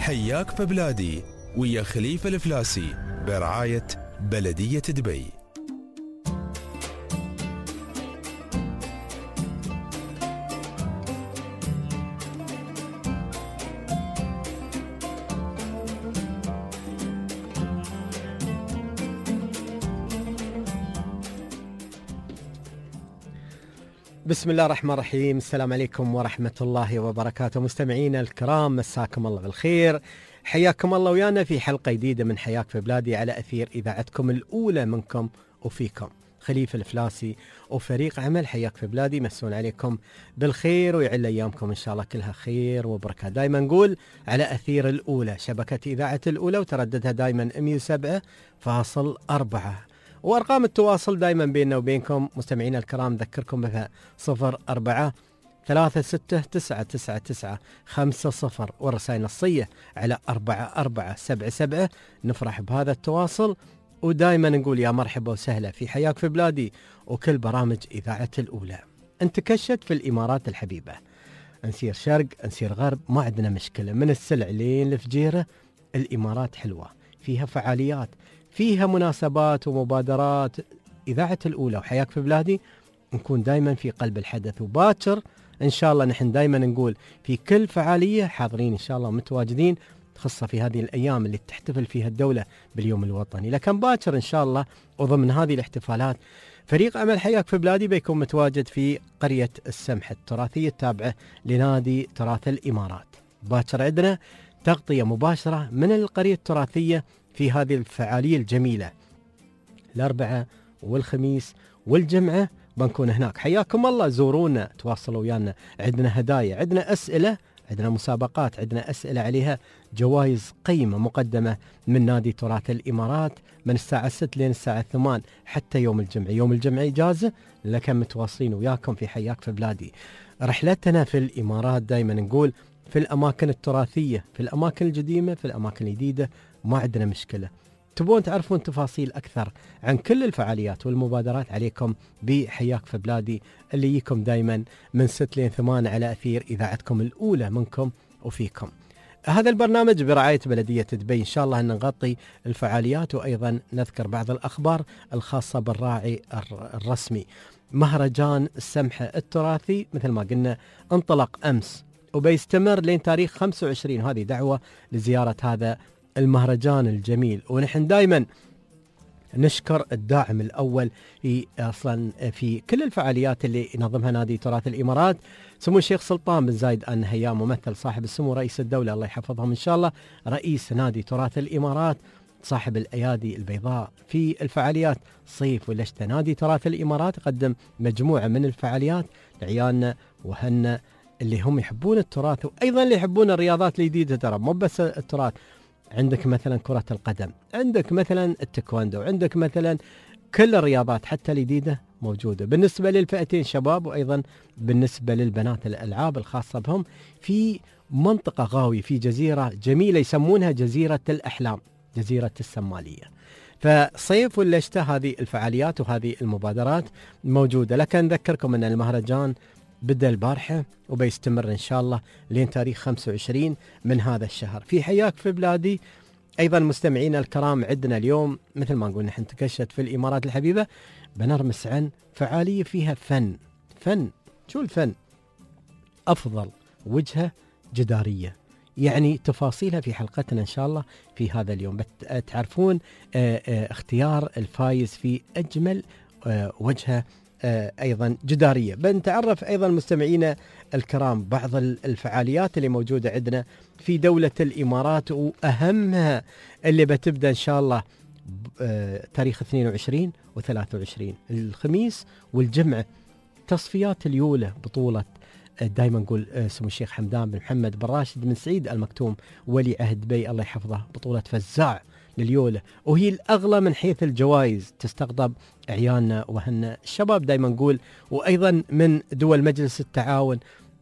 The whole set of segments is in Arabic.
حياك في بلادي ويا خليفة الفلاسي برعاية بلدية دبي. بسم الله الرحمن الرحيم. السلام عليكم ورحمة الله وبركاته. مستمعينا الكرام، مساكم الله بالخير، حياكم الله ويانا في حلقة جديدة من حياك في بلادي على أثير إذاعتكم الأولى منكم وفيكم، خليفة الفلاسي وفريق عمل حياك في بلادي. مسون عليكم بالخير ويعل أيامكم إن شاء الله كلها خير وبركة. دايما نقول على أثير الأولى، شبكة إذاعة الأولى، وترددها دايما 107.4، وأرقام التواصل دايما بيننا وبينكم مستمعينا الكرام. ذكركم بها 04-36999950، والرسائل النصية على 4477. نفرح بهذا التواصل، ودايما نقول يا مرحبا وسهلا في حياك في بلادي وكل برامج إذاعة الأولى. انتكشت في الإمارات الحبيبة، نسير شرق نسير غرب ما عندنا مشكلة، من السلع لين الفجيرة. الإمارات حلوة، فيها فعاليات، فيها مناسبات ومبادرات. إذاعة الأولى وحياك في بلادي نكون دايما في قلب الحدث، وباكر إن شاء الله نحن دايما نقول في كل فعالية حاضرين إن شاء الله متواجدين، خاصة في هذه الأيام اللي تحتفل فيها الدولة باليوم الوطني. لكن باكر إن شاء الله وضمن هذه الاحتفالات فريق عمل حياك في بلادي بيكون متواجد في قرية السمح التراثية التابعة لنادي تراث الإمارات. باكر عندنا تغطية مباشرة من القرية التراثية في هذه الفعالية الجميلة. الأربعاء والخميس والجمعة بنكون هناك. حياكم الله، زورونا، تواصلوا ويانا. عندنا هدايا، عندنا أسئلة، عندنا مسابقات، عندنا أسئلة عليها جوائز قيمة مقدمة من نادي تراث الإمارات من الساعة 6 لين الساعة 8 حتى يوم الجمعة. يوم الجمعة إجازة، لكن متواصلين وياكم في حياك في بلادي. رحلتنا في الإمارات دايما نقول في الأماكن التراثية، في الأماكن القديمة، في الأماكن الجديدة، ما عندنا مشكلة. تبون تعرفون تفاصيل أكثر عن كل الفعاليات والمبادرات، عليكم بحياك في بلادي اللي يجيكم دايما من 6 لين 8 على أثير إذاعتكم الأولى منكم وفيكم. هذا البرنامج برعاية بلدية دبي. إن شاء الله أن نغطي الفعاليات، وأيضا نذكر بعض الأخبار الخاصة بالراعي الرسمي. مهرجان السمحة التراثي مثل ما قلنا انطلق أمس وبيستمر لين تاريخ 25. هذه دعوة لزيارة هذا المهرجان الجميل، ونحن دائما نشكر الداعم الأول في كل الفعاليات اللي ينظمها نادي تراث الإمارات، سمو الشيخ سلطان بن زايد آل نهيان، ممثل صاحب السمو رئيس الدولة الله يحفظهم إن شاء الله، رئيس نادي تراث الإمارات، صاحب الأيادي البيضاء في الفعاليات صيف والشتاء. نادي تراث الإمارات يقدم مجموعة من الفعاليات لعيالنا وهنا اللي هم يحبون التراث، وأيضا اللي يحبون الرياضات الجديدة. ترى مو بس التراث، عندك مثلا كرة القدم، عندك مثلا التايكوندو، عندك مثلا كل الرياضات حتى الجديدة موجودة بالنسبة للفئتين شباب، وأيضا بالنسبة للبنات الألعاب الخاصة بهم في منطقة غاوية في جزيرة جميلة يسمونها جزيرة الأحلام، جزيرة السمالية. فصيف ولا شتاء هذه الفعاليات وهذه المبادرات موجودة. لكن نذكركم أن المهرجان بدأ البارحة وبيستمر إن شاء الله لين تاريخ 25 من هذا الشهر في حياك في بلادي. أيضا مستمعينا الكرام، عندنا اليوم مثل ما نقول نحن تكشت في الإمارات الحبيبة، بنرمس عن فعالية فيها فن. شو الفن؟ أفضل وجهة جدارية، يعني تفاصيلها في حلقتنا إن شاء الله في هذا اليوم. تعرفون اختيار الفايز في أجمل وجهة أيضا جدارية. بنتعرف أيضا مستمعينا الكرام بعض الفعاليات اللي موجودة عندنا في دولة الإمارات، وأهمها اللي بتبدأ إن شاء الله تاريخ 22 و23 الخميس والجمعة. تصفيات اليولة بطولة دائما نقول سمو الشيخ حمدان بن محمد بن راشد بن سعيد المكتوم ولي عهد دبي الله يحفظه، بطولة فزاع لليولة، وهي الأغلى من حيث الجوائز، تستقطب عيالنا وهن الشباب دائما نقول، وأيضا من دول مجلس التعاون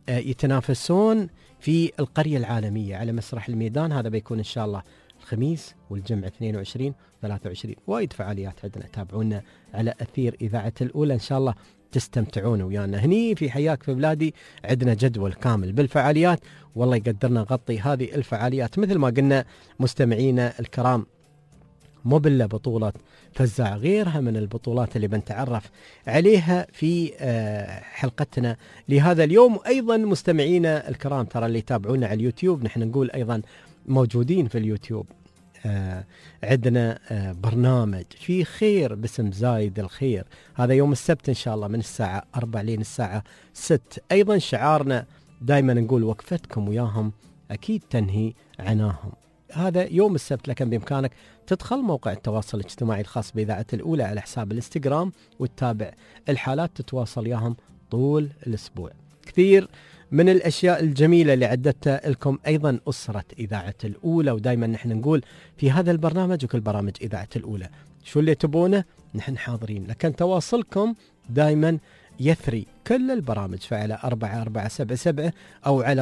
يتنافسون في القرية العالمية على مسرح الميدان. هذا بيكون إن شاء الله الخميس والجمعة 22 23. وايد فعاليات عندنا، تابعونا على أثير إذاعة الأولى إن شاء الله تستمتعون ويانا. هني في حياك في بلادي عندنا جدول كامل بالفعاليات، والله يقدرنا نغطي هذه الفعاليات مثل ما قلنا مستمعينا الكرام، مو بالله بطولة فزاع، غيرها من البطولات اللي بنتعرف عليها في حلقتنا لهذا اليوم. وأيضا مستمعينا الكرام ترى اللي يتابعونا على اليوتيوب، نحن نقول أيضا موجودين في اليوتيوب، عندنا برنامج في خير باسم زايد الخير، هذا يوم السبت إن شاء الله من الساعة 4 لين الساعة 6. أيضا شعارنا دائما نقول وقفتكم وياهم أكيد تنهي عناهم، هذا يوم السبت. لكن بإمكانك تدخل موقع التواصل الاجتماعي الخاص بإذاعة الأولى على حساب الانستغرام وتتابع الحالات، تتواصل وياهم طول الأسبوع. كثير من الأشياء الجميلة اللي عدتها لكم أيضا أسرة إذاعة الأولى، ودايما نحن نقول في هذا البرنامج وكل برامج إذاعة الأولى شو اللي تبونه نحن حاضرين، لكن تواصلكم دايما يثري كل البرامج، فعلى 4477 أو على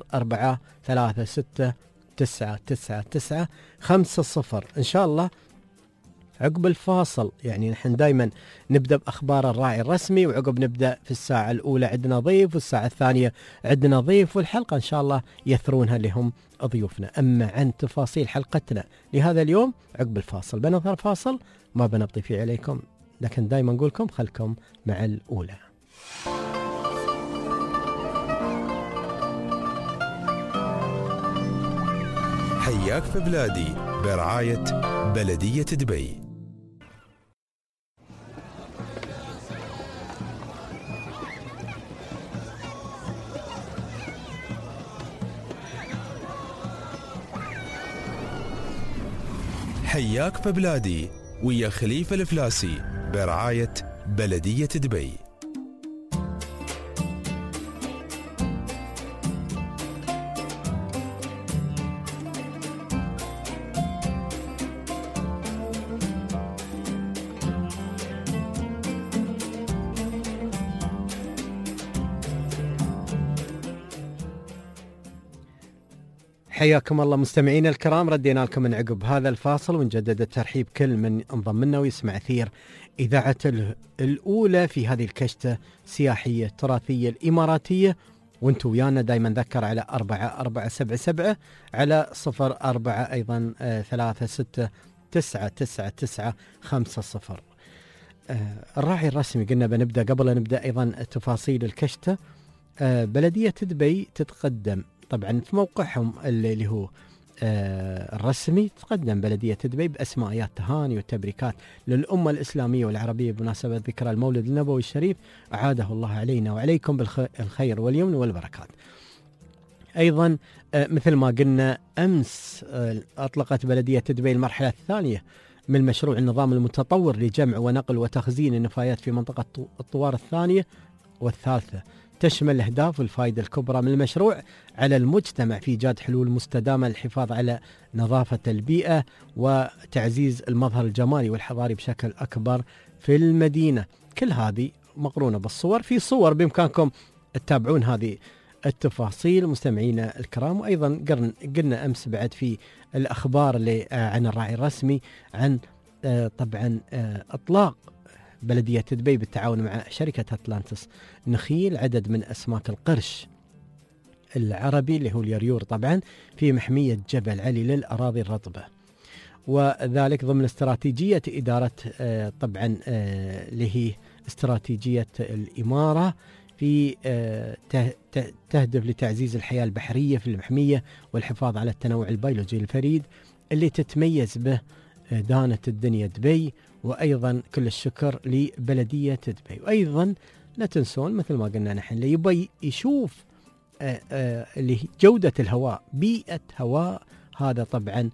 0436999950 إن شاء الله. عقب الفاصل يعني نحن دايما نبدأ بأخبار الراعي الرسمي، وعقب نبدأ في الساعة الأولى عندنا ضيف، والساعة الثانية عندنا ضيف، والحلقة إن شاء الله يثرونها لهم ضيوفنا. أما عن تفاصيل حلقتنا لهذا اليوم عقب الفاصل، بنظهر فاصل ما بنبطي فيه عليكم، لكن دايما نقولكم خلكم مع الأولى. حياك في بلادي برعاية بلدية دبي. حياك في بلادي ويا خليفة الفلاسي برعاية بلدية دبي. حياكم الله مستمعينا الكرام، ردينا لكم من عقب هذا الفاصل، ونجدد الترحيب كل من انضم لنا ويسمع أثير إذاعة الأولى في هذه الكشتة السياحية التراثية الإماراتية. وانتم ويانا دايما ذكر على 4477 على 04 أيضا 36999950. الراعي الرسمي قلنا بنبدأ، قبل أن نبدأ أيضا تفاصيل الكشتة. بلدية دبي تتقدم طبعا في موقعهم اللي هو الرسمي، تقدم بلدية دبي بأسماء تهاني والتبريكات للأمة الإسلامية والعربية بمناسبة ذكرى المولد النبوي الشريف، أعاده الله علينا وعليكم بالخير واليمن والبركات. أيضا مثل ما قلنا أمس أطلقت بلدية دبي المرحلة الثانية من مشروع النظام المتطور لجمع ونقل وتخزين النفايات في منطقة الطوار الثانية والثالثة، تشمل الأهداف والفائدة الكبرى من المشروع على المجتمع في إيجاد حلول مستدامة للحفاظ على نظافة البيئة وتعزيز المظهر الجمالي والحضاري بشكل أكبر في المدينة. كل هذه مقرونة بالصور، في صور بإمكانكم تتابعون هذه التفاصيل مستمعينا الكرام. وأيضا قلنا أمس بعد في الأخبار اللي عن الراعي الرسمي عن طبعا إطلاق بلدية دبي بالتعاون مع شركة أتلانتس نخيل عدد من أسماك القرش العربي اللي هو اليريور طبعا في محمية جبل علي للأراضي الرطبة، وذلك ضمن استراتيجية إدارة طبعا اللي هي استراتيجية الإمارة في تهدف لتعزيز الحياة البحرية في المحمية والحفاظ على التنوع البيولوجي الفريد اللي تتميز به دانة الدنيا دبي. وأيضا كل الشكر لبلدية دبي. وأيضا لا تنسون مثل ما قلنا نحن اللي يبي يشوف اللي جودة الهواء، بيئة هواء، هذا طبعا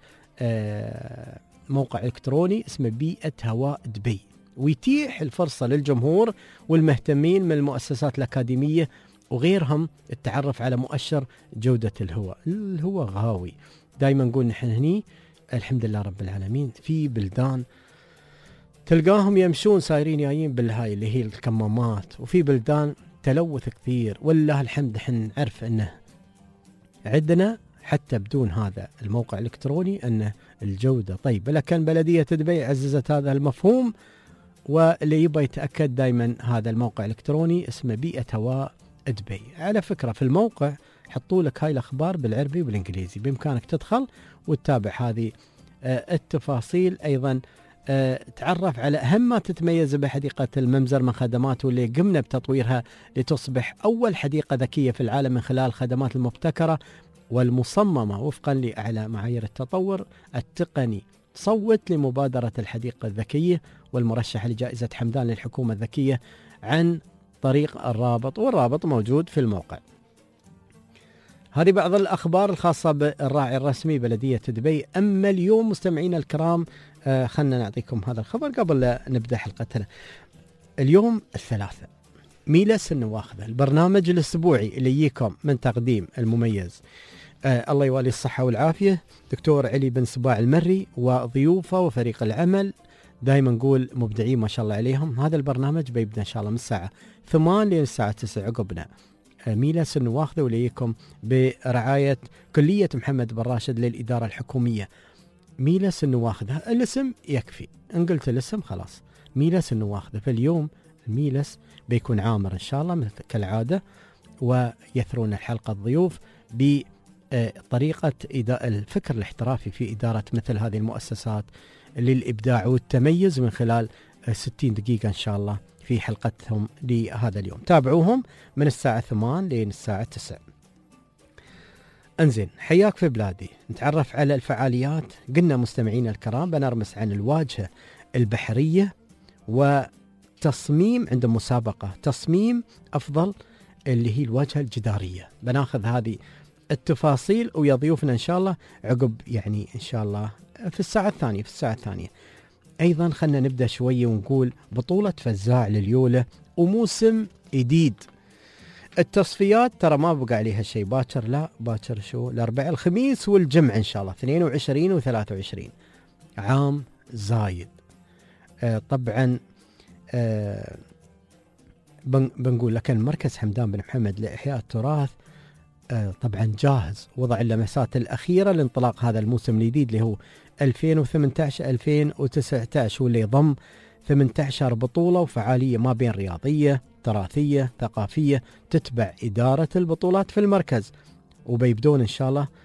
موقع إلكتروني اسمه بيئة هواء دبي، ويتيح الفرصة للجمهور والمهتمين من المؤسسات الأكاديمية وغيرهم التعرف على مؤشر جودة الهواء. الهواء غاوي، دايما نقول نحن هني الحمد لله رب العالمين في بلدان تلقاهم يمشون سايرين جايين بالهاي اللي هي الكمامات، وفي بلدان تلوث كثير، والله الحمد حن نعرف انه عندنا حتى بدون هذا الموقع الإلكتروني أن الجودة طيبة. لكن بلدية دبي عززت هذا المفهوم واللي يبغى يتأكد دايما هذا الموقع الإلكتروني اسمه بيئة هواء دبي. على فكرة في الموقع حطوا لك هاي الأخبار بالعربي وبالإنجليزي، بإمكانك تدخل وتتابع هذه التفاصيل. أيضا تعرف على أهم ما تتميز بحديقة الممزر من خدمات واللي قمنا بتطويرها لتصبح أول حديقة ذكية في العالم من خلال الخدمات المبتكرة والمصممة وفقا لأعلى معايير التطور التقني. صوت لمبادرة الحديقة الذكية والمرشح لجائزة حمدان للحكومة الذكية عن طريق الرابط، والرابط موجود في الموقع. هذه بعض الأخبار الخاصة بالراعي الرسمي بلدية دبي. أما اليوم مستمعينا الكرام خلنا نعطيكم هذا الخبر قبل لا نبدأ حلقتنا. اليوم الثلاثاء ميلس النواخذة، البرنامج الأسبوعي اللي يجيكم من تقديم المميز الله يوالي الصحة والعافية دكتور علي بن سباع المري وضيوفه وفريق العمل، دائما نقول مبدعين ما شاء الله عليهم. هذا البرنامج بيبدأ إن شاء الله من الساعة 8 للساعة 9 عقبنا ميلس النواخذة، وليكم برعاية كلية محمد بن راشد للإدارة الحكومية. ميلس النواخذة الاسم يكفي، إن قلت الاسم خلاص ميلس النواخذة. فاليوم الميلس بيكون عامر إن شاء الله مثل كالعادة، ويثرون الحلقة الضيوف بطريقة الفكر الاحترافي في إدارة مثل هذه المؤسسات للإبداع والتميز من خلال 60 دقيقة إن شاء الله في حلقتهم لهذا اليوم. تابعوهم من الساعة 8 لين الساعة 9. انزين، حياك في بلادي. نتعرف على الفعاليات. قلنا مستمعين الكرام بنرمس عن الواجهة البحرية وتصميم عند مسابقة تصميم أفضل اللي هي الواجهة الجدارية. بناخذ هذه التفاصيل ويا ضيوفنا إن شاء الله عقب يعني إن شاء الله في الساعة الثانية. أيضا خلنا نبدأ شوية ونقول بطولة فزاع لليولة وموسم جديد. التصفيات ترى ما بقى عليها شيء باكر، لا باكر شو الأربعاء الخميس والجمعة إن شاء الله 22 و23 عام زايد. طبعا بنقول لكن مركز حمدان بن محمد لإحياء التراث طبعا جاهز، وضع اللمسات الأخيرة لانطلاق هذا الموسم الجديد اللي هو 2018-2019، واللي يضم 18 بطولة وفعالية ما بين رياضية تراثية ثقافية تتبع إدارة البطولات في المركز. وبيبدون إن شاء الله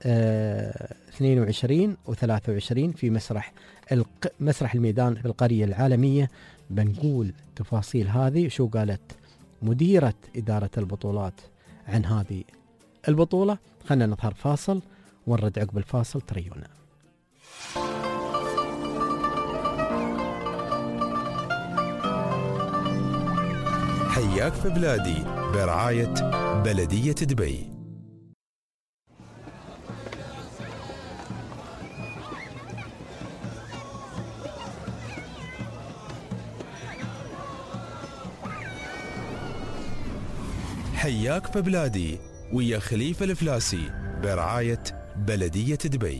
22 و23 في مسرح الميدان في القرية العالمية. بنقول تفاصيل هذه شو قالت مديرة إدارة البطولات عن هذه البطولة. خلنا نظهر فاصل ونرد عقب الفاصل تريونا. حياك في بلادي برعاية بلدية دبي. حياك في بلادي ويا خليفة الفلاسي برعاية بلدية دبي.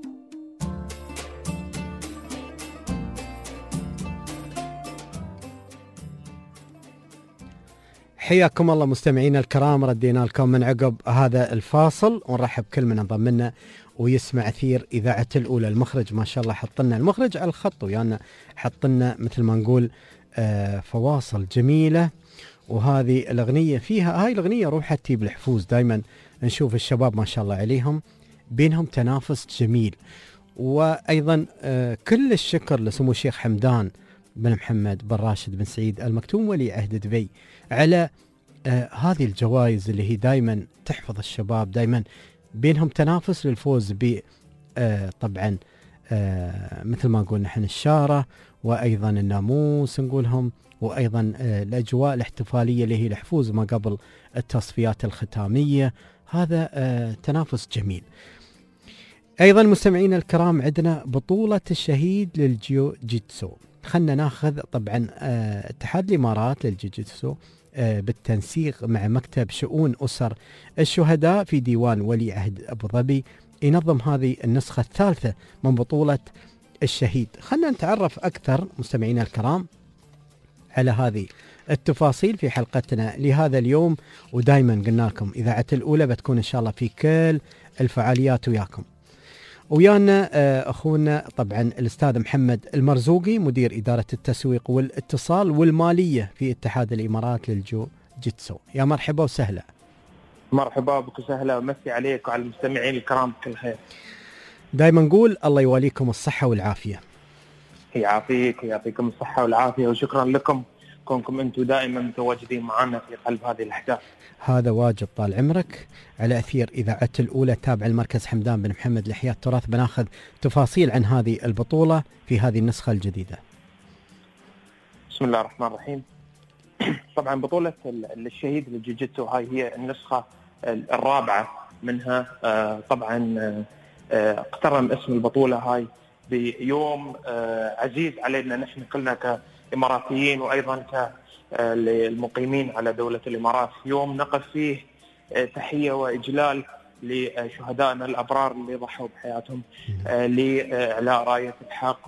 حياكم الله مستمعينا الكرام، ردينا لكم من عقب هذا الفاصل ونرحب كل من انضم لنا ويسمع أثير إذاعة الأولى. المخرج ما شاء الله حطنا المخرج على الخط ويانا حطنا مثل ما نقول فواصل جميلة. وهذه الأغنية فيها هاي الأغنية روحها تجيب الحفوز. دايما نشوف الشباب ما شاء الله عليهم بينهم تنافس جميل. وأيضا كل الشكر لسمو الشيخ حمدان بن محمد بن راشد بن سعيد المكتوم ولي عهد دبي على هذه الجوائز اللي هي دايما تحفظ الشباب، دايما بينهم تنافس للفوز ب طبعا مثل ما نقول نحن الشارة وأيضا الناموس نقولهم، وأيضا الأجواء الاحتفالية اللي هي الحفوز ما قبل التصفيات الختامية. هذا تنافس جميل. أيضا مستمعين الكرام عندنا بطولة الشهيد للجيوجيتسو. خلنا ناخذ طبعا اتحاد الإمارات للجيوجيتسو بالتنسيق مع مكتب شؤون أسر الشهداء في ديوان ولي عهد أبو ظبي ينظم هذه النسخة الثالثة من بطولة الشهيد. خلنا نتعرف أكثر مستمعينا الكرام على هذه التفاصيل في حلقتنا لهذا اليوم. ودائما قلنا لكم إذاعة الأولى بتكون إن شاء الله في كل الفعاليات وياكم. ويانا أخونا طبعا الأستاذ محمد المرزوقي مدير إدارة التسويق والاتصال والمالية في اتحاد الإمارات للجوجيتسو. يا مرحبا وسهلا. مرحبا بك وسهلا، ومسي عليك وعلى المستمعين الكرام بكل خير. دائما نقول الله يواليكم الصحة والعافية. يعافيك ويعطيكم الصحة والعافية، وشكرا لكم كونكم أنتم دائما متواجدين معنا في قلب هذه الأحداث. هذا واجب طال عمرك. على أثير إذاعة الأولى تابع المركز حمدان بن محمد لإحياء التراث بناخذ تفاصيل عن هذه البطولة في هذه النسخة الجديدة. بسم الله الرحمن الرحيم. طبعا بطولة الشهيد للجوجيتسو هاي هي النسخة الرابعة منها. طبعا اقترن اسم البطولة هاي بيوم عزيز علينا نحن كلنا كإماراتيين وأيضا كالمقيمين على دولة الإمارات، يوم نقف فيه تحية وإجلال لشهدائنا الأبرار اللي ضحوا بحياتهم لإعلاء راية الحق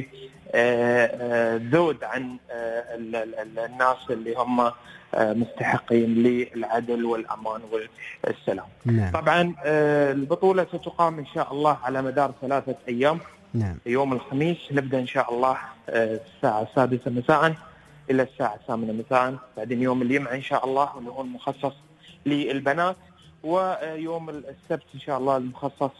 ولذود عن الناس اللي هم مستحقين للعدل والأمان والسلام. نعم. طبعا البطولة ستقام إن شاء الله على مدار 3 أيام. نعم. يوم الخميس نبدأ إن شاء الله الساعة 6 مساء إلى الساعة 8 مساء، بعدين يوم الجمعة إن شاء الله اللي هو المخصص للبنات، ويوم السبت إن شاء الله المخصص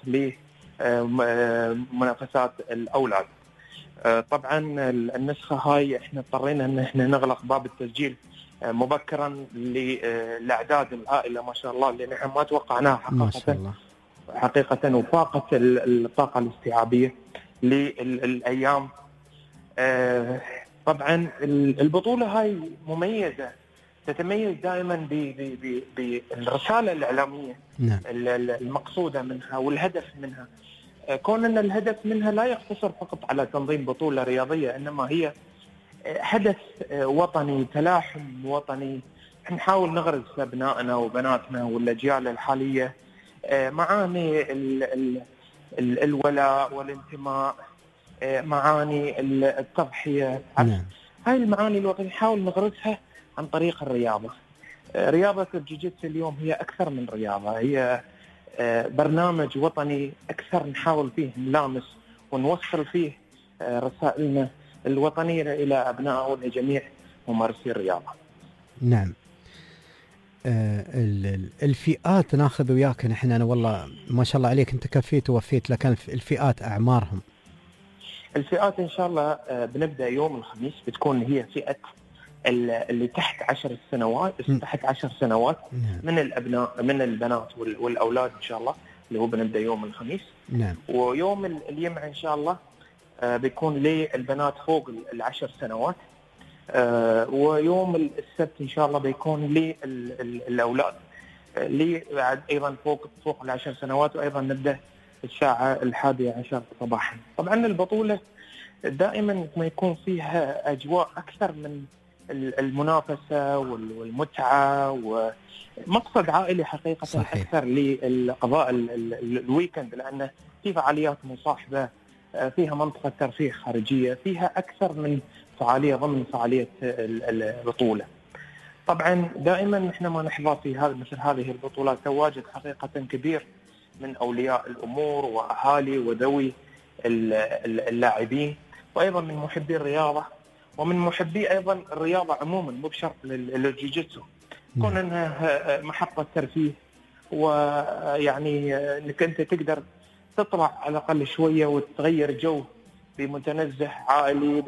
لمنافسات الأولاد. طبعا النسخة هاي احنا اضطرينا ان احنا نغلق باب التسجيل مبكرا لأعداد العائلة ما شاء الله اللي نحن ما توقعناها حقيقة وفاقت الطاقة الاستيعابية للأيام. طبعا البطولة هاي مميزة، تتميز دائما بالرسالة الإعلامية. نعم. المقصودة منها والهدف منها، كون أن الهدف منها لا يقتصر فقط على تنظيم بطولة رياضية، إنما هي حدث وطني، تلاحم وطني. نحاول نغرس أبنائنا وبناتنا والأجيال الحالية معاني الولاء والانتماء، معاني التضحية. نعم. هاي المعاني الوطنية نحاول نغرسها عن طريق الرياضة. رياضة الجوجيتسو اليوم هي أكثر من رياضة، هي برنامج وطني أكثر نحاول فيه نلامس ونوصل فيه رسائلنا الوطنية إلى أبناء ولجميع ممارسي الرياضة. نعم. الفئات ناخذ وياك نحن. أنا والله ما شاء الله عليك أنت كفيت ووفيت، لكن الفئات أعمارهم. الفئات إن شاء الله بنبدأ يوم الخميس بتكون هي فئة اللي تحت 10 سنوات، تحت 10 سنوات. نعم. من الأبناء من البنات والأولاد إن شاء الله، اللي هو بنبدأ يوم الخميس. نعم. ويوم الجمعة إن شاء الله بيكون للبنات فوق 10 سنوات. ويوم السبت إن شاء الله بيكون للأولاد اللي بعد أيضا فوق 10 سنوات، وأيضا نبدأ الساعة 11 صباحا. طبعا البطولة دائما ما يكون فيها أجواء أكثر من المنافسة والمتعة ومقصد عائلي حقيقة. صحيح. أكثر لقضاء الويكند، لأن في فعاليات مصاحبة، فيها منطقة ترفيه خارجية، فيها أكثر من فعالية ضمن فعالية البطولة. طبعا دائما نحن ما نحظى في مثل هذه البطولات تواجد حقيقة كبير من أولياء الأمور وأهالي وذوي اللاعبين، وأيضا من محبي الرياضة ومن محبي أيضا الرياضة عموما، مو بشرط للجوجيتسو، كون أنها محطة ترفيه، ويعني أنك أنت تقدر تطلع على الأقل شوية وتغير جو بمتنزه عائلي،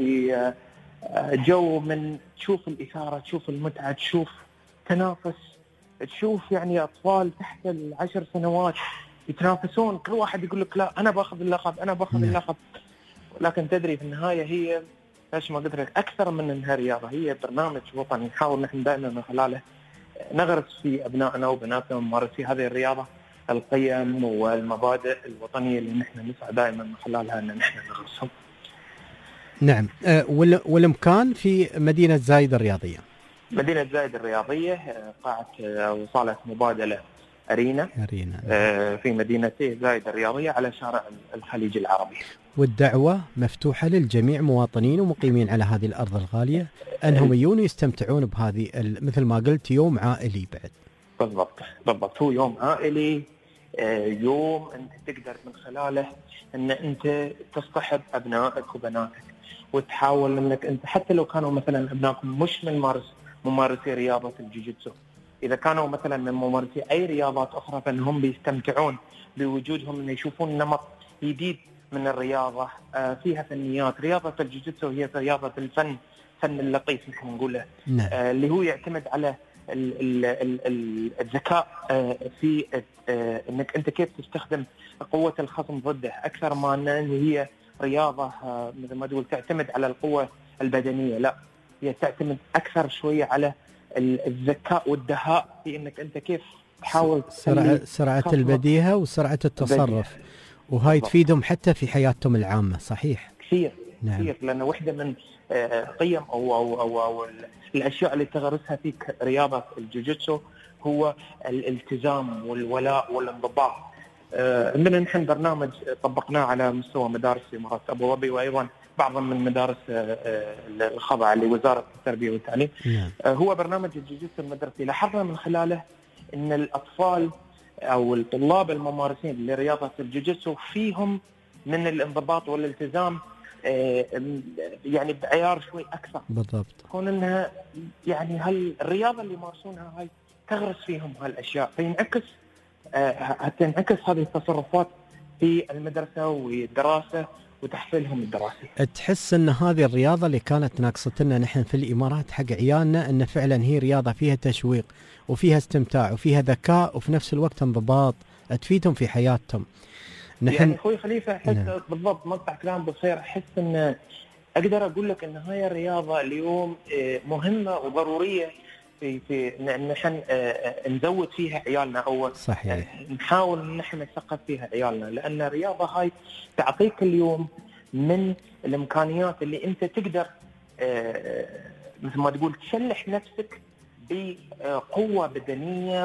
بجو من تشوف الإثارة، تشوف المتعة، تشوف تنافس، تشوف يعني أطفال تحت 10 سنوات يتنافسون، كل واحد يقول لك لا أنا باخذ اللقب، أنا باخذ اللقب. ولكن تدري في النهاية هي ليش ما قلت لك أكثر من أنها رياضة، هي برنامج وطني نحاول نحن دائما من خلاله نغرس في أبنائنا وبناتنا وممارسي هذه الرياضة القيم والمبادئ الوطنية اللي نحن نسعى دائما من خلالها أن نحن نغرسهم. نعم. والمكان في مدينة زايد الرياضية. مدينة زايد الرياضية، قاعة وصالة مبادلة أرينا في مدينة زايد الرياضية على شارع الخليج العربي. والدعوة مفتوحة للجميع مواطنين ومقيمين على هذه الأرض الغالية أنهم يجون يستمتعون بهذه مثل ما قلت يوم عائلي بعد. بالضبط. هو يوم عائلي، يوم أنت تقدر من خلاله ان انت تصطحب ابنائك وبناتك وتحاول انك انت حتى لو كانوا مثلا ابنائكم مش من ممارسي رياضه الجوجيتسو، اذا كانوا مثلا من ممارسي اي رياضات اخرى فانهم بيستمتعون بوجودهم، ان يشوفون نمط جديد من الرياضه فيها فنيات. رياضه الجوجيتسو هي رياضه الفن، فن اللطيف نحن نقوله، اللي هو يعتمد على الذكاء في انك انت كيف تستخدم قوه الخصم ضده، اكثر ما ان هي رياضه مثل ما تقول تعتمد على القوه البدنيه. لا، هي تعتمد اكثر شويه على الذكاء والدهاء في انك انت كيف تحاول سرعه البديهه وسرعه التصرف، وهاي تفيدهم حتى في حياتهم العامه. صحيح كثير. نعم. كثير، لانه واحده من قيم أو الاشياء اللي تغرسها فيك رياضه الجوجيتسو هو الالتزام والولاء والانضباط. عندنا نحن برنامج طبقناه على مستوى مدارس امارات ابو ظبي، وايضا بعض من مدارس الخاضعه لوزاره التربيه والتعليم. هو برنامج الجوجيتسو المدرسي. لاحظنا من خلاله ان الاطفال او الطلاب الممارسين لرياضه الجوجيتسو فيهم من الانضباط والالتزام يعني بعيار شوي اكثر. بالضبط. كون انها يعني هالرياضه اللي يمارسونها هاي تغرس فيهم هالاشياء، فينعكس تنعكس هذه التصرفات في المدرسه والدراسه وتحصيلهم الدراسي. تحس ان هذه الرياضه اللي كانت ناقصتنا نحن في الامارات حق عيالنا، ان فعلا هي رياضه فيها تشويق وفيها استمتاع وفيها ذكاء وفي نفس الوقت انضباط تفيدهم في حياتهم. نحن يعني اخوي خليفه احس بالضبط مقطع كلام بالخير، احس ان اقدر اقول لك ان هاي الرياضه اليوم مهمه وضروريه في نحن نزود فيها عيالنا، او صحيح نحاول ان نحن نثقف فيها عيالنا، لان الرياضه هاي تعطيك اليوم من الامكانيات اللي انت تقدر مثل ما تقول تشلح نفسك بقوه بدنيه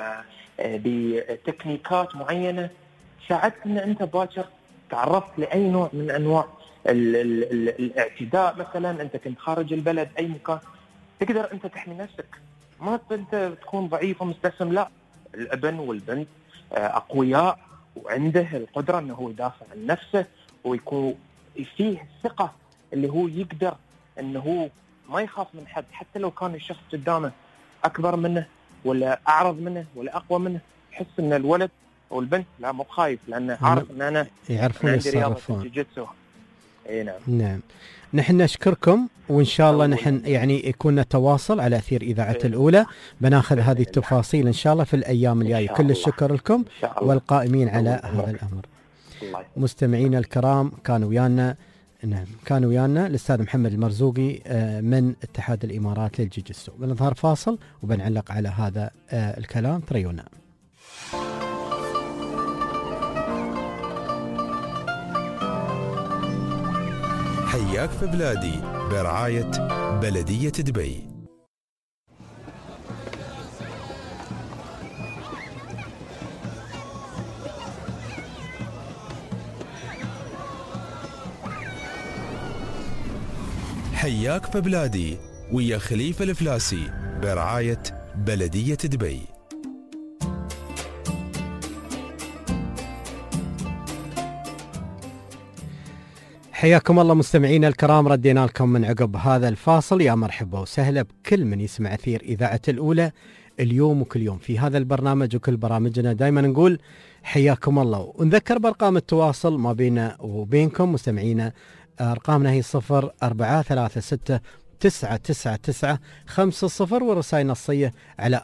وبتكنيكات معينه ساعدت ان انت باكر تعرضت لاي نوع من انواع الاعتداء. مثلا انت كنت خارج البلد اي مكان تقدر انت تحمي نفسك، ما انت تكون ضعيف ومستسلم. لا، الابن والبنت اقوياء وعنده القدره انه هو يدافع عن نفسه ويكون فيه الثقه اللي هو يقدر انه هو ما يخاف من حد، حتى لو كان الشخص قدامه اكبر منه ولا اعرض منه ولا اقوى منه. يحس ان الولد او البنت لا مو خايف، لانه عارف ان انا يعرفون يتصرفون. الجوجيتسو. اي نعم. نعم. نحن نشكركم، وان شاء الله نحن يعني يكون نتواصل على اثير اذاعه الاولى، بناخذ هذه التفاصيل ان شاء الله في الايام الجايه. كل الشكر لكم والقائمين على هذا الامر. مستمعينا الكرام، كانوا ويانا الاستاذ محمد المرزوقي من اتحاد الامارات للجوجيتسو. بنظهر فاصل وبنعلق على هذا الكلام. تريونا. حياك في بلادي برعاية بلدية دبي. حياك في بلادي ويا خليفة الفلاسي برعاية بلدية دبي. حياكم الله مستمعينا الكرام، ردينا لكم من عقب هذا الفاصل. يا مرحبا وسهلا بكل من يسمع أثير إذاعة الأولى اليوم وكل يوم في هذا البرنامج وكل برامجنا. دائما نقول حياكم الله، ونذكر بأرقام التواصل ما بيننا وبينكم مستمعينا. أرقامنا هي 0436999950 والرسائل نصية على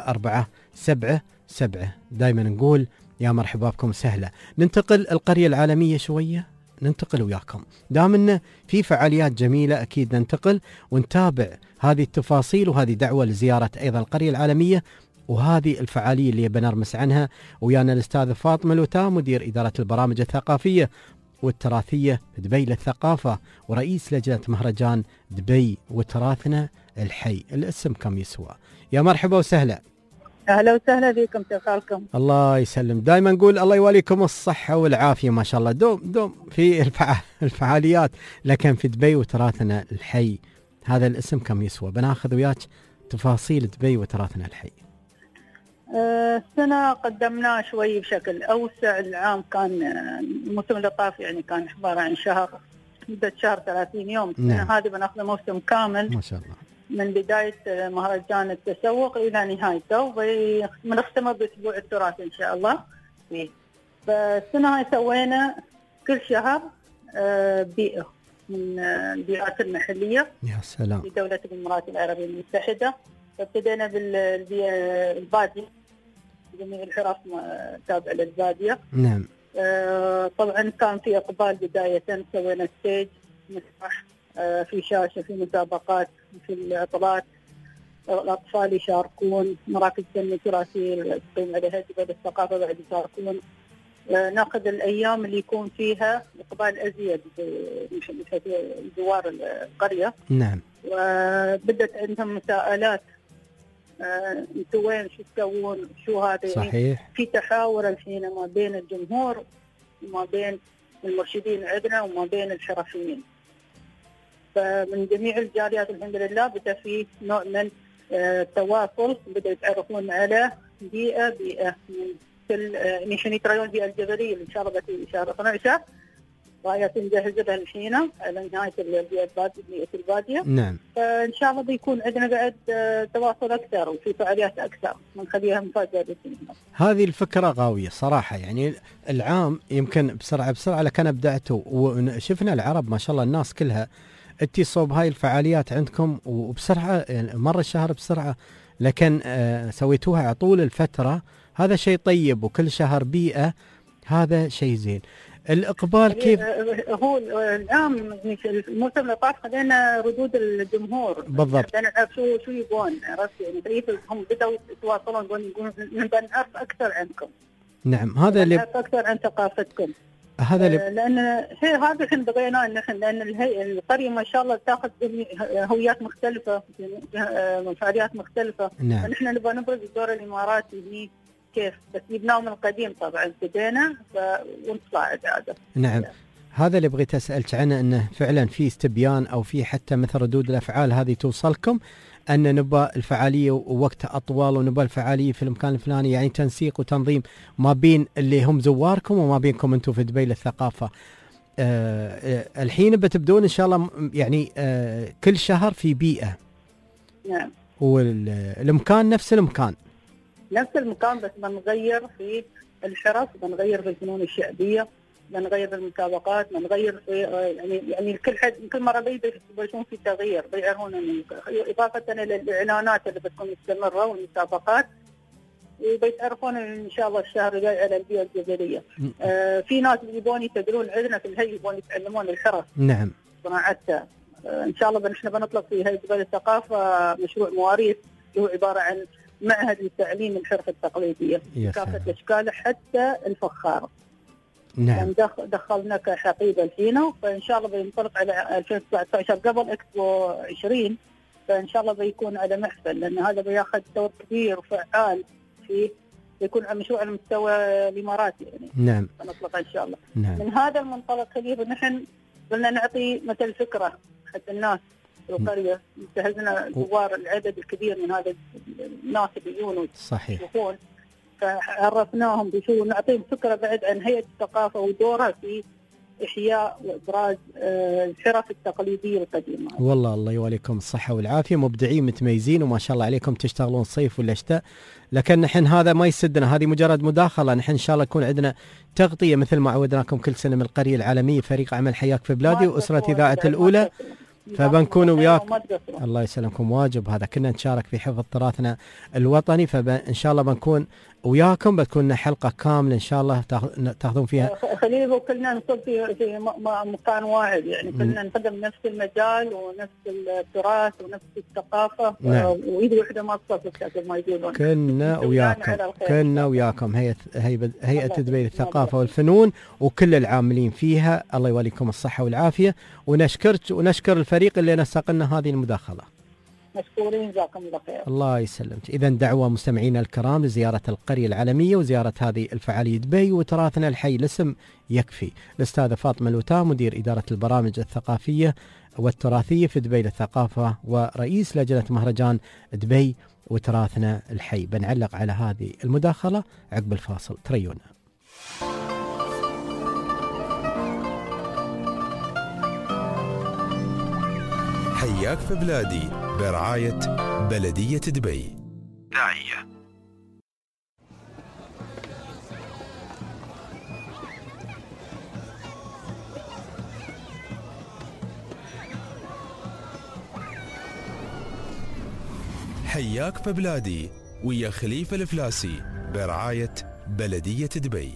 4477. دائما نقول يا مرحبا بكم سهلا. ننتقل القرية العالمية شوية، ننتقل وياكم دامنا في فعاليات جميلة. أكيد ننتقل ونتابع هذه التفاصيل، وهذه دعوة لزيارة أيضا القرية العالمية وهذه الفعالية اللي بنرمس عنها. ويانا الأستاذ فاطمة الوتام مدير إدارة البرامج الثقافية والتراثية دبي للثقافة ورئيس لجنة مهرجان دبي وتراثنا الحي. الاسم كم يسوى. يا مرحبا وسهلا. أهلا وسهلا بكم تخالكم. الله يسلم. دائما نقول الله يواليكم الصحة والعافية ما شاء الله. دوم في الفعاليات، لكن في دبي وتراثنا الحي هذا الاسم كم يسوى. بناخذ وياك تفاصيل دبي وتراثنا الحي. السنة قدمناه شوي بشكل أوسع. العام كان موسم اللطاف يعني كان عبارة عن شهر، مدة شهر 30 يوم. السنة هذه بناخذ موسم كامل ما شاء الله من بداية مهرجان التسوق إلى نهايته، بنختمه بأسبوع التراث إن شاء الله فيه. فالسنة هاي سوينا كل شهر بيئة من البيئات المحلية يا سلام في دولة الإمارات العربية المتحدة. فابتدينا بالبيئة البادية، جميع الحرف تابعة للبادية. نعم. طبعا كان في إقبال بداية، سوينا ستيج، مسرح، في شاشة، في مسابقات، في العطلات، الأطفال يشاركون، مراكز فنية تراثية تقيم عليها جبل الثقافة بعد يشاركون. ناخذ الأيام اللي يكون فيها إقبال أزيد من حيث زوار القرية. نعم. وبدت عندهم مساءلات، انتوا وين، شو تسوون، شو هذا. صحيح. في تحاور الحين ما بين الجمهور وما بين المرشدين عندنا وما بين الحرفيين. فمن جميع الجاليات الحمد لله بدأ في نوع من التواصل، بدأوا يتعرفون على بيئة من كل عشان يترون البيئة الجبلية اللي إن شاء الله بتشهر 12 راية نجهز لها الحين على نهاية بيئة البادية. نعم. فإن شاء الله بيكون عندنا بعد تواصل أكثر وفي فعاليات أكثر ونخليها مفاجأة للجميع. هذه الفكرة غاوية صراحة، يعني العام يمكن بسرعة لكن أبدعتوا وشفنا العرب ما شاء الله الناس كلها أنتي صوب هاي الفعاليات عندكم وبسرعة، يعني مر الشهر بسرعة، لكن سويتوها على طول الفترة. هذا شيء طيب، وكل شهر بيئة، هذا شيء زين. الإقبال كيف؟ هو العام الموسم اللي طاف خلينا ردود الجمهور بالضبط، نعرف شو يبون، عرفت يعني هم بدأوا يتواصلون يقولون نبغى نعرف أكثر عنكم. نعم، هذا اللي نعرف أكثر عن ثقافتكم. هذا اللي لأن هذا الحين بغيناه نحن، لأن القرية ما شاء الله تأخذ هويات مختلفة، فعاليات مختلفة. نعم. فنحن نبغى نبرز الدور الإماراتي هني كيف، بس جبناه من القديم طبعا بدينا ونصاعد هذا. نعم. هذا اللي بغيت أسألك عنه، أنه فعلا في استبيان أو في حتى مثل ردود الأفعال هذه توصلكم أن نبى الفعالية ووقتها أطول، ونبى الفعالية في المكان الفلاني، يعني تنسيق وتنظيم ما بين اللي هم زواركم وما بينكم أنتم في دبي للثقافة. الحين بتبدون إن شاء الله يعني كل شهر في بيئة. نعم. والمكان نفس المكان بس بنغير في الحرف، بنغير في الفنون الشعبية، بنغير في المسابقات، بنغير في يعني كل مرة بيكون في تغيير، بيعرفون إضافة إلى الإعلانات اللي بتكون مستمرة والمسابقات، وبيتعرفون إن شاء الله الشهر الجاي على البيئة الجبلية. في ناس يبون يسجلون عندنا في الهي، يبون يتعلمون الحرف. نعم. صناعتها إن شاء الله نحن بنطلق في هيئة جبل الثقافة مشروع مواريث، اللي هو عبارة عن معهد لتعليم الحرف التقليدية كافة أشكاله حتى الفخار. نعم. دخلنا كحقيبة الحين، فإن شاء الله بينطلق على 2019 قبل إكسبو 20. فإن شاء الله بيكون على محفل، لأن هذا بياخذ دور كبير وفعال فيه، بيكون على مشروع على المستوى الإماراتي يعني. نعم. بنطلق إن شاء الله. نعم. من هذا المنطلق خلينا نحن قلنا نعطي مثل فكرة حتى الناس في القرية، انتهزنا زوار العدد الكبير من هذا الناس اللي يجون ويشوفون، فعرفناهم بشو، نعطيهم فكرة بعد عن هيئة الثقافة ودورها في إحياء وإبراز الحرف التقليدية القديمة. والله الله يواليكم الصحة والعافية، مبدعين متميزين وما شاء الله عليكم، تشتغلون صيف ولا شتاء، لكن نحن هذا ما يسدنا، هذه مجرد مداخلة. نحن إن شاء الله يكون عندنا تغطية مثل ما عودناكم كل سنة من القرية العالمية، فريق عمل حياك في بلادي وأسرة إذاعة الأولى، فبنكون وياكم. الله يسلمكم، واجب هذا، كنا نشارك في حفظ تراثنا الوطني، فإن شاء الله بنكون وياكم، بتكون لنا حلقة كاملة إن شاء الله تاخذون فيها. خلينا كلنا نصب في مكان واحد، يعني كلنا نقدم نفس المجال ونفس التراث ونفس الثقافة. نعم. وإيد واحدة ما تصف ما يقولون. كلنا وياكم هيئة دبي للثقافة والفنون وكل العاملين فيها، الله يوليكم الصحة والعافية، ونشكر الفريق اللي نسق لنا هذه المداخلة. مشكورين، جزاكم الله خير. الله يسلمك. إذن دعوة مستمعينا الكرام لزيارة القرية العالمية وزيارة هذه الفعالية دبي وتراثنا الحي، الاسم يكفي. الأستاذة فاطمة الوتام مدير إدارة البرامج الثقافية والتراثية في دبي للثقافة ورئيس لجنة مهرجان دبي وتراثنا الحي. بنعلق على هذه المداخلة عقب الفاصل، تريونا. حياك في بلادي برعاية بلدية دبي. داعية. حياك في بلادي ويا خليفة الفلاسي برعاية بلدية دبي.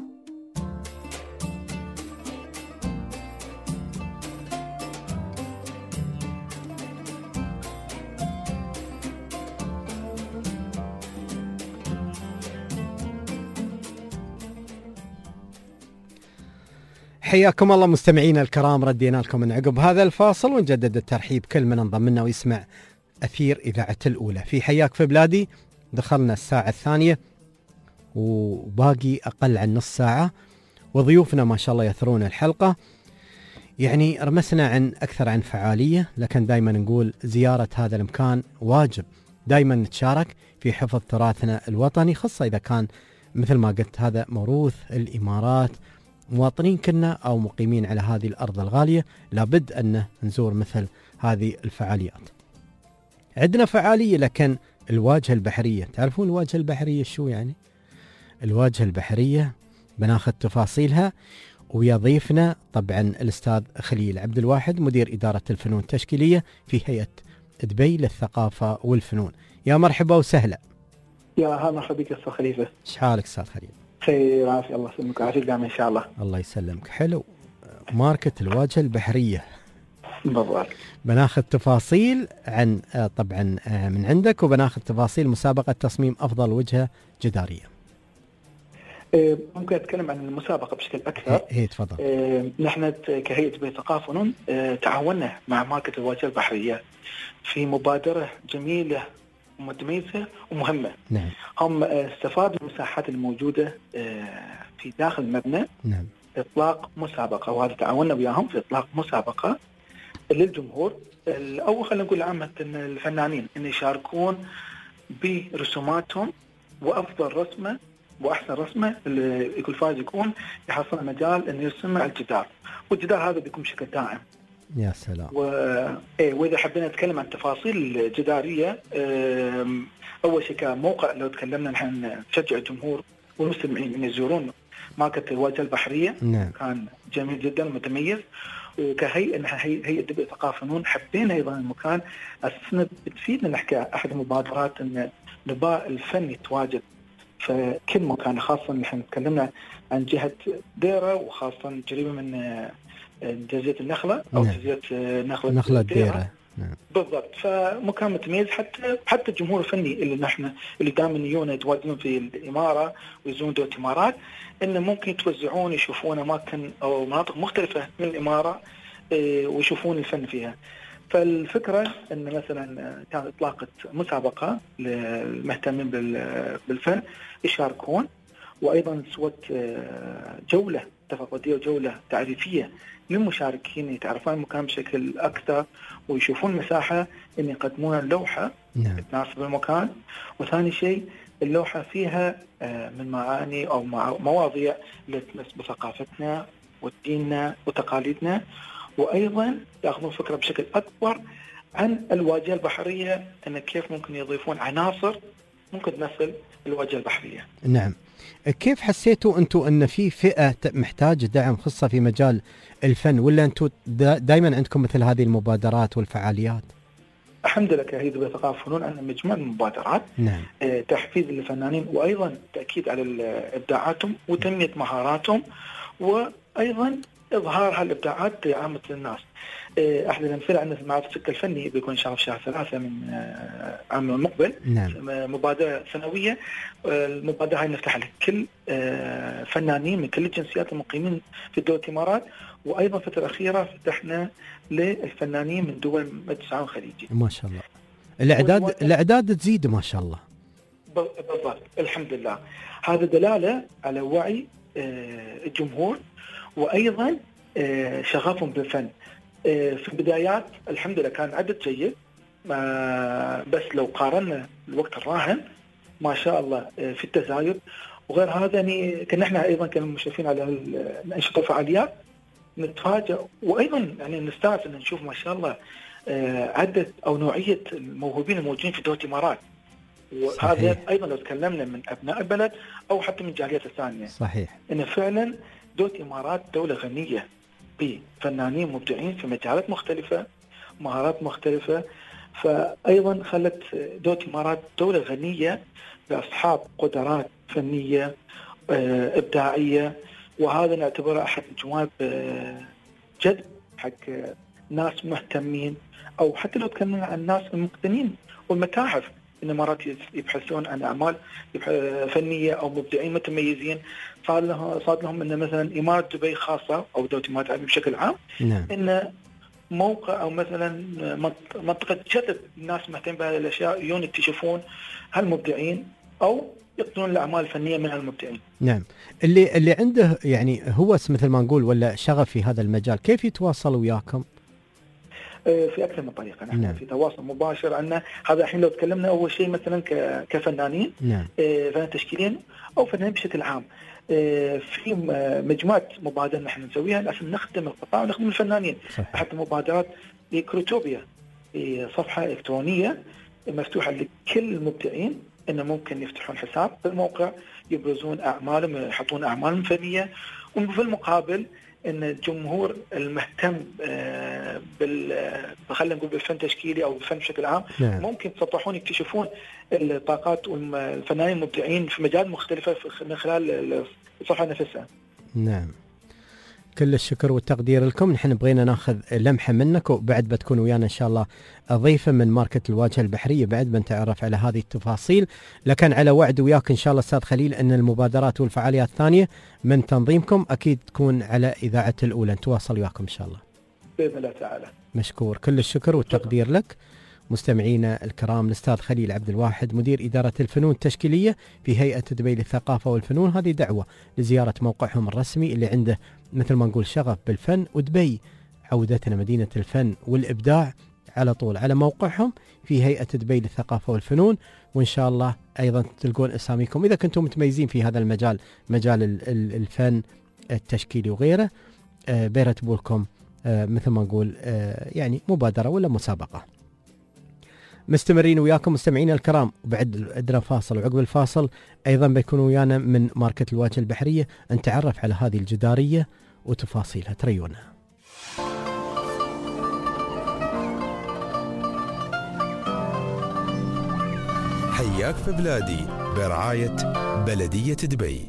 حياكم الله مستمعينا الكرام، ردينا لكم من عقب هذا الفاصل ونجدد الترحيب كل من انضم لنا ويسمع أثير إذاعة الأولى في حياك في بلادي. دخلنا الساعة الثانية وباقي أقل عن نص ساعة، وضيوفنا ما شاء الله يثرون الحلقة. يعني رمسنا عن أكثر عن فعالية، لكن دايما نقول زيارة هذا المكان واجب. دايما نتشارك في حفظ تراثنا الوطني، خاصة إذا كان مثل ما قلت هذا موروث الإمارات. مواطنين كنا أو مقيمين على هذه الأرض الغالية لابد أن نزور مثل هذه الفعاليات. عندنا فعالية لكن الواجهة البحرية، تعرفون الواجهة البحرية شو يعني؟ الواجهة البحرية بناخذ تفاصيلها ويا ضيفنا طبعا الأستاذ خليل عبد الواحد، مدير إدارة الفنون التشكيلية في هيئة دبي للثقافة والفنون. يا مرحبا وسهلا. يا مرحبا بك أستاذ خليفة. ايش حالك أستاذ خليل؟ خير عافية، الله يسلمك ويعافيك دائما إن شاء الله. الله يسلمك. حلو، ماركة الواجهة البحرية بالضبط. بناخذ تفاصيل عن طبعا من عندك، وبناخذ تفاصيل مسابقة تصميم أفضل وجهة جدارية. ممكن أتكلم عن المسابقة بشكل أكثر؟ إيه تفضل. نحن كهيئة دبي ثقافة وفنون تعاوننا مع ماركة الواجهة البحرية في مبادرة جميلة ومتميزة ومهمة. نعم. هم استفادوا المساحات الموجودة في داخل المبنى. نعم. إطلاق مسابقة، وهذا تعاوننا وياهم في إطلاق مسابقة للجمهور، أو خلينا نقول عامة الفنانين أن يشاركون برسوماتهم، وأفضل رسمة وأحسن رسمة اللي يكون فاز يكون يحصل مجال أن يرسم على الجدار، والجدار هذا بيكون بشكل دائم. يا سلام. وإذا حبينا نتكلم عن تفاصيل الجدارية، أول شيء كموقع لو تكلمنا نحن نشجع الجمهور والمستمعين أن يزورون ماركة الواجهة البحرية. نعم. كان جميل جدا ومتميز. وكهيئة نحن هيئة دبي ثقافة فنون حبينا أيضا المكان أساسا بتفيدنا نحكي أحد المبادرات أن نباء الفن يتواجد في كل مكان، خاصة نحن تكلمنا عن جهة ديرة، وخاصة قريبة من جزيرة النخلة أو جزيرة نخلة ديرة. نعم. بالضبط. فمكان متميز حتى الجمهور الفني اللي دائما يجون يتواجدون في الإمارة ويزورون دولة الإمارات، إنه ممكن يتوزعون يشوفون أماكن أو مناطق مختلفة من الإمارة ويشوفون الفن فيها. فالفكرة إن مثلا كان إطلاق مسابقة للمهتمين بالفن يشاركون، وأيضا سوت جولة تفقدية وجولة تعريفية للمشاركين يتعرفون المكان بشكل أكثر ويشوفون مساحة إن يقدمون اللوحة. نعم. تناسب المكان. وثاني شيء اللوحة فيها من معاني أو مواضيع اللي تمس بثقافتنا وديننا وتقاليدنا، وأيضا يأخذون فكرة بشكل أكبر عن الواجهة البحرية، أن كيف ممكن يضيفون عناصر ممكن تمثل الواجهة البحرية. نعم. كيف حسيتوا أنتوا أن في فئة محتاجة دعم خاصة في مجال الفن، ولا أنتوا دائما عندكم مثل هذه المبادرات والفعاليات؟ الحمد لله كهيئة دبي ثقافة فنون عندنا مجموعة من المبادرات. نعم. تحفيز للفنانين، وأيضا تأكيد على إبداعاتهم وتنمية مهاراتهم، وأيضا إظهار هالإبداعات لعامة الناس. أحد الأمثلة عندنا في معرض السكة الفني بيكون إن شاء الله في شهر 3 من عام المقبل. نعم. مبادرة سنوية. المبادرة هاي نفتح لكل فنانين من كل الجنسيات المقيمين في دولة الإمارات، وأيضا في الفترة الأخيرة فتحنا للفنانين من دول مجلس التعاون الخليجي. ما شاء الله. الأعداد تزيد ما شاء الله. بالضبط. الحمد لله. هذا دلالة على وعي الجمهور، وأيضا شغفهم بالفن. في البدايات الحمد لله كان عدد جيد، بس لو قارنا الوقت الراهن ما شاء الله في التزايد. وغير هذا يعني كنا احنا ايضا كمشرفين على الانشطه والفعاليات نتفاجئ، وايضا يعني نستانس ان نشوف ما شاء الله عدد او نوعيه الموهوبين الموجودين في دوله الامارات. وهذا ايضا لو تكلمنا من ابناء البلد او حتى من الجاليات الثانيه. صحيح. ان فعلا دوله الامارات دوله غنيه بفنانين مبدعين في مجالات مختلفه، مهارات مختلفه، فايضا خلت دوله الامارات دوله غنيه باصحاب قدرات فنيه ابداعيه، وهذا نعتبره احد جواب جذب حق ناس مهتمين، او حتى لو تكلمنا عن الناس المقتنين والمتاحف الامارات يبحثون عن اعمال فنيه او مبدعين متميزين. صار لهم ان مثلا اماره دبي خاصه او دوله الامارات العربيه بشكل عام، نعم. ان موقع او مثلا منطقه جذب الناس مهتمين بهذه الاشياء، يجون يكتشفون هالمبدعين او يقدمون الاعمال الفنيه من المبدعين. نعم. اللي عنده يعني هوس مثل ما نقول ولا شغف في هذا المجال، كيف يتواصل وياكم؟ في اكثر من طريقه. نحن نعم. في تواصل مباشر عنا. هذا الحين لو تكلمنا اول شيء مثلا كفنانين، نعم. فنانين تشكيليين او فنانين بشكل عام، في مجموعه مبادرات نحن نسويها عشان نخدم القطاع ونخدم الفنانين. صحيح. حتى مبادرات كروتوبيا، صفحه الكترونيه مفتوحه لكل المبدعين انه ممكن يفتحون حساب في الموقع، يبرزون اعمالهم، يحطون اعمالهم الفنيه، وفي المقابل ان الجمهور المهتم خلينا نقول بالفن التشكيلي او الفن بشكل عام، نعم. ممكن يتصفحون يكتشفون الطاقات والفنانين المبدعين في مجال مختلفه من خلال الصفحه نفسها. نعم. كل الشكر والتقدير لكم. نحن بغينا ناخذ لمحه منك، وبعد بتكون ويانا ان شاء الله ضيفه من ماركت الواجهه البحريه بعد بنتعرف على هذه التفاصيل. لكن على وعد وياك ان شاء الله استاذ خليل ان المبادرات والفعاليات الثانيه من تنظيمكم اكيد تكون على اذاعه الاولى، نتواصل وياكم ان شاء الله باذن الله تعالى. مشكور. كل الشكر والتقدير لك. مستمعينا الكرام، الاستاذ خليل عبد الواحد مدير اداره الفنون التشكيليه في هيئه دبي للثقافه والفنون. هذه دعوه لزياره موقعهم الرسمي اللي عنده مثل ما نقول شغف بالفن، ودبي عودتنا مدينه الفن والابداع على طول على موقعهم في هيئه دبي للثقافه والفنون. وان شاء الله ايضا تلقون اساميكم اذا كنتم متميزين في هذا المجال، مجال الفن التشكيلي وغيره، بيرتبوا لكم مثل ما نقول يعني مبادره ولا مسابقه. مستمرين وياكم مستمعينا الكرام، وبعد عندنا فاصل، وعقب الفاصل ايضا بيكون ويانا من ماركت الواجهه البحريه نتعرف على هذه الجداريه وتفاصيلها. تريونا. حياك في بلادي برعايه بلديه دبي.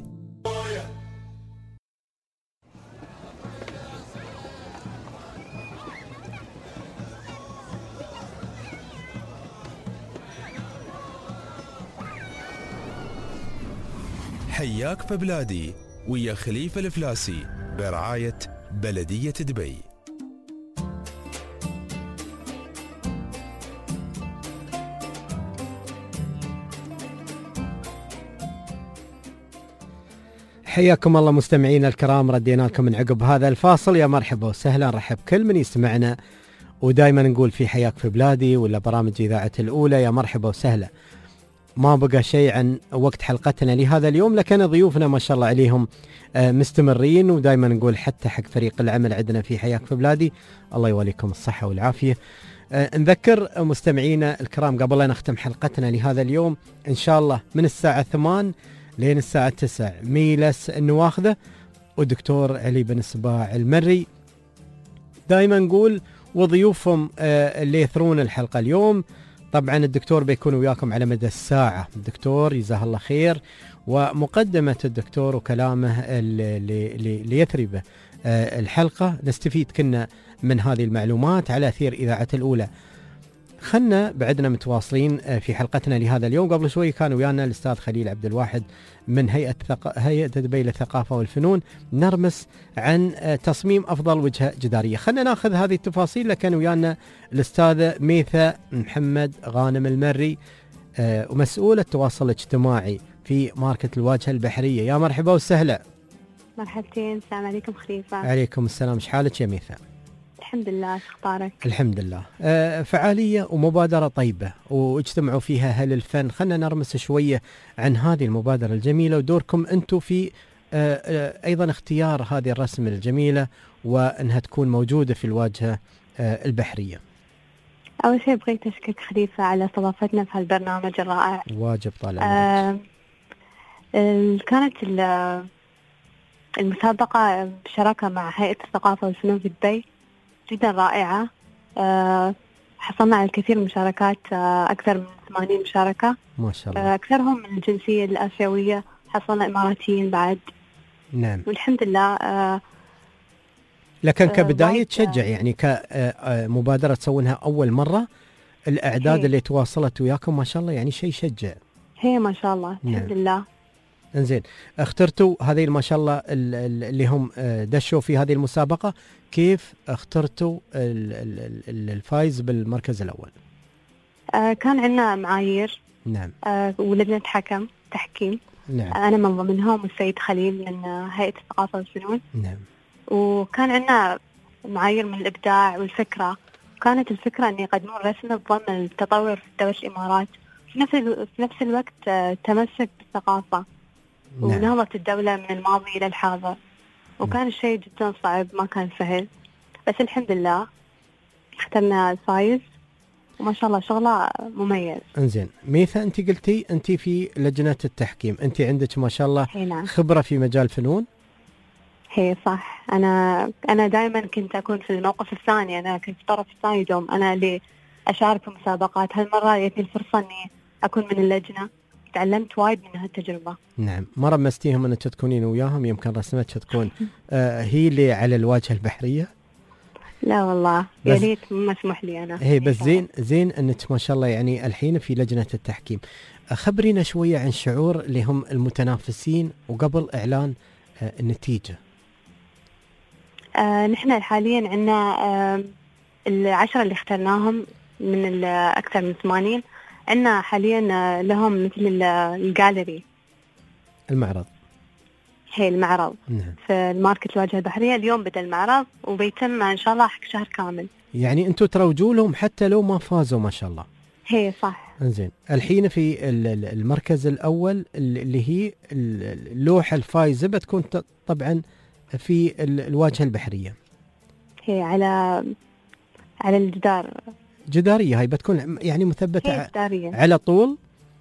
حياك في بلادي ويا خليفة الفلاسي برعاية بلدية دبي. حياكم الله مستمعينا الكرام، ردينا لكم من عقب هذا الفاصل. يا مرحبا وسهلا، نرحب كل من يسمعنا، ودائما نقول في حياك في بلادي ولا برامج إذاعة الأولى يا مرحبا وسهلا. ما بقى شيء عن وقت حلقتنا لهذا اليوم، لكن ضيوفنا ما شاء الله عليهم مستمرين، ودائما نقول حتى حق فريق العمل عندنا في حياك في بلادي الله يوليكم الصحة والعافية. نذكر مستمعينا الكرام قبل لا نختم حلقتنا لهذا اليوم إن شاء الله من الساعة 8 لين الساعة 9 ميلس النواخذة ودكتور علي بن الصباع المري دائما نقول، وضيوفهم اللي يثرون الحلقة اليوم. طبعا الدكتور بيكون وياكم على مدى الساعة، الدكتور جزاه الله خير، ومقدمة الدكتور وكلامه اللي يثري به الحلقة نستفيد كنا من هذه المعلومات على أثير إذاعة الأولى. خلنا بعدنا متواصلين في حلقتنا لهذا اليوم. قبل شوي كان ويانا الأستاذ خليل عبد الواحد من هيئة دبي للثقافة والفنون نرمس عن تصميم أفضل وجهة جدارية. خلنا ناخذ هذه التفاصيل. لكن ويانا الأستاذة ميثا محمد غانم المري ومسؤولة التواصل الاجتماعي في ماركت الواجهة البحرية. يا مرحبا وسهلا. مرحبتين، السلام عليكم خليفة. عليكم السلام، ايش حالك يا ميثا؟ الحمد لله. اخبارك؟ الحمد لله. فعالية ومبادرة طيبة واجتمعوا فيها أهل الفن. خلنا نرمس شوية عن هذه المبادرة الجميلة ودوركم أنتم في أيضا اختيار هذه الرسم الجميلة وأنها تكون موجودة في الواجهة البحرية. أول شيء بغيت أشكرك خليفة على استضافتنا في هالبرنامج الرائع. واجب طال كانت المسابقة بشراكة مع هيئة الثقافة والفنون في دبي جدا رائعة. حصلنا على الكثير من المشاركات، أكثر من 80 مشاركة ما شاء الله. أكثرهم من الجنسية الآسيوية، حصلنا إماراتيين بعد. نعم. والحمد لله. لكن كبداية تشجع يعني كمبادرة تسوونها أول مرة، الأعداد اللي تواصلت وياكم ما شاء الله يعني شيء يشجع. هي ما شاء الله. الحمد لله. انزين، اخترتوا هذه ما شاء الله اللي هم دشوا في هذه المسابقة، كيف اخترتوا الفايز بالمركز الأول؟ كان عندنا معايير. نعم. ولجنة تحكيم. نعم. أنا من ضمنهم والسيد خليل من هيئة الثقافة والفنون. نعم. وكان عندنا معايير من الإبداع والفكرة. كانت الفكرة أن يقدمون رسمة بضمن التطور في دولة الإمارات، في نفس الوقت تمسك بالثقافة. نعم. ونهضة الدولة من الماضي إلى الحاضر. وكان الشيء جدا صعب، ما كان سهل، بس الحمد لله اخترنا الفايز وما شاء الله شغله مميز. انزين ميثا، انت قلتي انت في لجنة التحكيم، انت عندك ما شاء الله نعم. خبرة في مجال فنون. هي صح. انا دائما كنت اكون في الموقف الثاني، انا كنت في الطرف الثاني دوم، انا اللي اشارك في مسابقات. هالمرة جتني الفرصة اني اكون من اللجنة، تعلمت وايد من هالتجربة. نعم. ما رمستيهم انك تكونين وياهم؟ يمكن رسمتك تكون هي اللي على الواجهة البحرية. لا والله يا ريت مسموح لي انا. هي بس زين انك ما شاء الله يعني الحين في لجنة التحكيم. خبرينا شوية عن شعور اللي هم المتنافسين وقبل اعلان النتيجة. نحن حاليا عندنا 10 اللي اخترناهم من اكثر من 80. عندنا حاليا لهم مثل الجاليري، المعرض. هي المعرض. نعم. في الماركت الواجهة البحرية. اليوم بدأ المعرض وبيتم إن شاء الله حق شهر كامل. يعني أنتوا تروجوا لهم حتى لو ما فازوا ما شاء الله. هي صح. انزين، الحين في المركز الأول اللي هي اللوحة الفائزة بتكون طبعا في الواجهة البحرية. هي على الجدار. جدارية، هاي بتكون يعني مثبتة على طول.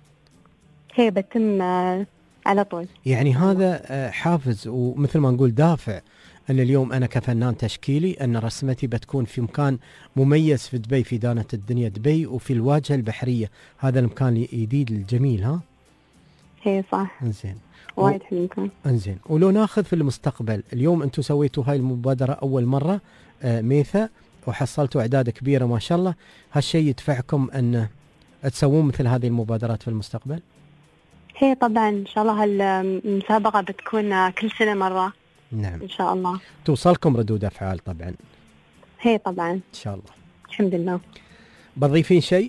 هي بتم على طول. يعني هذا حافز ومثل ما نقول دافع أن اليوم أنا كفنان تشكيلي أن رسمتي بتكون في مكان مميز في دبي، في دانة الدنيا دبي وفي الواجهة البحرية. هذا المكان الجديد الجميل. ها هي صح. انزين، وايد حلو المكان. انزين، ولو ناخذ في المستقبل، اليوم أنتم سويتوا هاي المبادرة أول مرة ميثا وحصلتوا أعداد كبيرة ما شاء الله، هالشيء يدفعكم أن تسوون مثل هذه المبادرات في المستقبل؟ هي طبعا إن شاء الله المسابقة بتكون كل سنة مرة. نعم. إن شاء الله توصلكم ردود أفعال طبعا. هي طبعا إن شاء الله. الحمد لله. بتضيفين شيء؟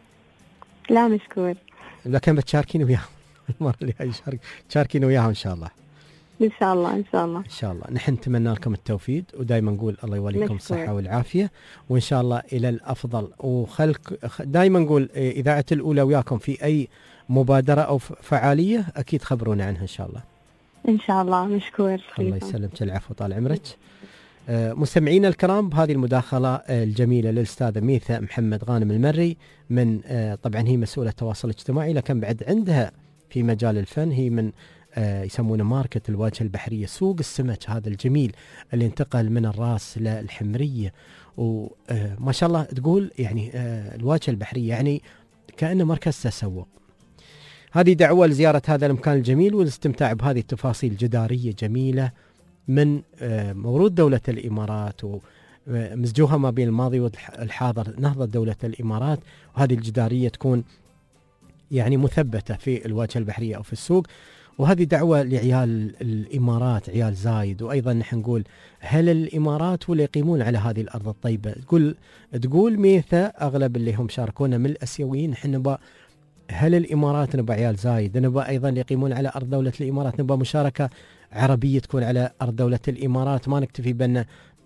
لا مشكور. لكن بتشاركين وياهم المرة اللي هاي تشاركين وياهم إن شاء الله. إن شاء الله. إن شاء الله. إن شاء الله. نحن نتمنى لكم التوفيق ودائما نقول الله يوليكم الصحة والعافية وإن شاء الله إلى الأفضل. دائما نقول إذاعة الأولى وياكم في أي مبادرة أو فعالية أكيد خبرونا عنها إن شاء الله. إن شاء الله. مشكور. الله يسلمك. العفو، طال عمرك. مستمعينا الكرام، بهذه المداخلة الجميلة للأستاذة ميثا محمد غانم المري من طبعا هي مسؤولة التواصل الاجتماعي، لكن بعد عندها في مجال الفن. هي من يسمونه ماركت الواجهة البحرية، سوق السمك هذا الجميل اللي انتقل من الراس للحمرية. وما شاء الله تقول يعني الواجهة البحرية يعني كأنه مركز تسوق. هذه دعوة لزيارة هذا المكان الجميل والاستمتاع بهذه التفاصيل جدارية جميلة من مورود دولة الإمارات ومزجوها ما بين الماضي والحاضر، نهضة دولة الإمارات. وهذه الجدارية تكون يعني مثبتة في الواجهة البحرية أو في السوق. وهذه دعوة لعيال الإمارات، عيال زايد. وأيضا نحن نقول هل الإمارات ولا يقيمون على هذه الأرض الطيبة. تقول ميثا أغلب اللي هم شاركونا من الأسيويين نحن نبغى هل الإمارات، نبغى عيال زايد، نبغى أيضا يقيمون على أرض دولة الإمارات، نبغى مشاركة عربية تكون على أرض دولة الإمارات. ما نكتفي بأن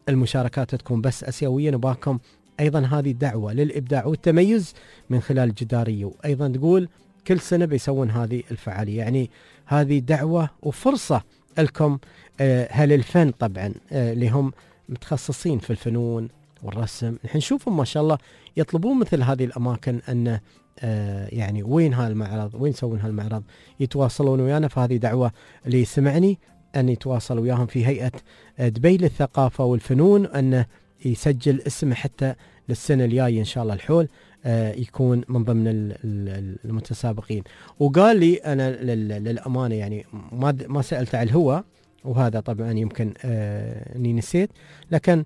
المشاركات تكون بس اسيويه. نباكم ايضا هذه دعوه للابداع والتميز من خلال جداريه، وايضا تقول كل سنه بيسوون هذه الفعاليه، يعني هذه دعوه وفرصه لكم هل الفن طبعا اللي هم متخصصين في الفنون والرسم، نحن نشوفهم ما شاء الله يطلبون مثل هذه الاماكن ان يعني وين هالمعرض، وين يسوون هالمعرض، يتواصلون ويانا. فهذه دعوه اللي سمعني ان يتواصل وياهم في هيئه دبي للثقافه والفنون، ان يسجل اسمه حتى للسنه الجايه ان شاء الله الحول يكون من ضمن المتسابقين. وقال لي انا للامانه يعني ما سالت على الهواء، وهذا طبعا يمكن اني نسيت، لكن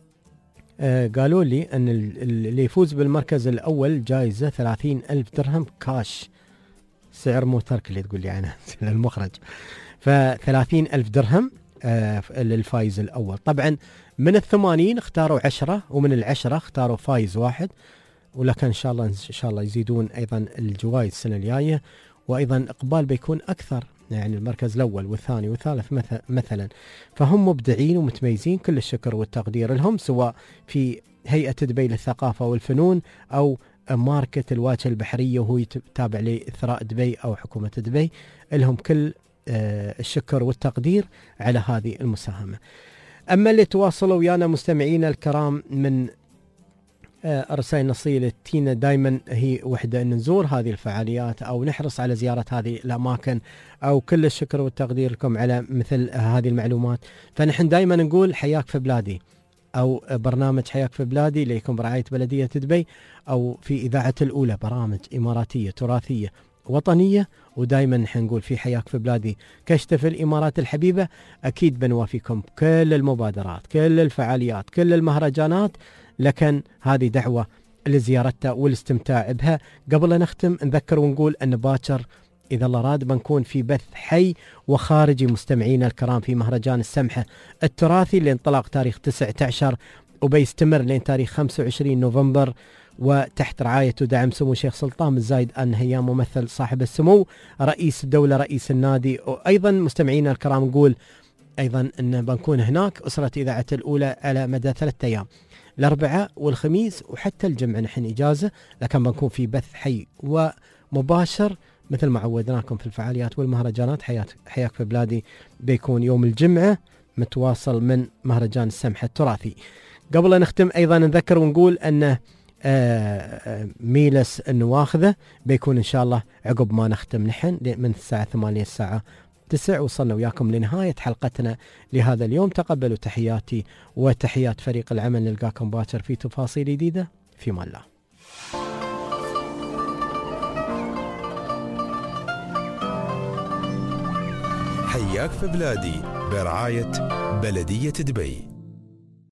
قالوا لي ان اللي يفوز بالمركز الاول جائزه 30,000 درهم كاش، سعر مو ترك اللي تقول لي عنه للمخرج، ف30,000 درهم للفايز الاول. طبعا من ال80 اختاروا 10، ومن ال10 اختاروا فايز واحد، ولكن ان شاء الله يزيدون ايضا الجوائز السنه الجايه، وايضا اقبال بيكون اكثر، يعني المركز الاول والثاني والثالث مثلا. فهم مبدعين ومتميزين، كل الشكر والتقدير لهم، سواء في هيئه دبي للثقافه والفنون او ماركت الواجهه البحريه وهو تابع لإثراء دبي او حكومه دبي، لهم كل الشكر والتقدير على هذه المساهمه. اما اللي تواصلوا ويانا مستمعينا الكرام من الرسائل النصية اللي تينا دائما هي وحدة أن نزور هذه الفعاليات أو نحرص على زيارة هذه الأماكن، أو كل الشكر والتقدير لكم على مثل هذه المعلومات. فنحن دائما نقول حياك في بلادي، أو برنامج حياك في بلادي اللي يكون برعاية بلدية دبي، أو في إذاعة الأولى برامج إماراتية تراثية وطنية. ودائما نحن نقول في حياك في بلادي كشف الإمارات الحبيبة، أكيد بنوافيكم كل المبادرات، كل الفعاليات، كل المهرجانات، لكن هذه دعوة لزيارتها والاستمتاع بها. قبل أن نختم نذكر ونقول أن باكر إذا الله راد بنكون في بث حي وخارجي مستمعينا الكرام في مهرجان السمحة التراثي اللي انطلق تاريخ 19 وبيستمر لين تاريخ 25 نوفمبر، وتحت رعاية ودعم سمو الشيخ سلطان بن زايد آل نهيان ممثل صاحب السمو رئيس الدولة رئيس النادي. وأيضا مستمعينا الكرام نقول أيضا أن بنكون هناك أسرة إذاعة الأولى على مدى 3 أيام، الأربعاء والخميس وحتى الجمعة نحن إجازة، لكن بنكون في بث حي ومباشر مثل ما عودناكم في الفعاليات والمهرجانات. حياك في بلادي بيكون يوم الجمعة متواصل من مهرجان السمحة التراثي. قبل أن نختم أيضا نذكر ونقول أن ميلس النواخذة بيكون إن شاء الله عقب ما نختم نحن من الساعة 8 الساعة 9. وصلنا وياكم لنهاية حلقتنا لهذا اليوم. تقبلوا تحياتي وتحيات فريق العمل، نلقاكم باكر في تفاصيل جديدة. في مان الله. حياك في بلادي برعاية بلدية دبي.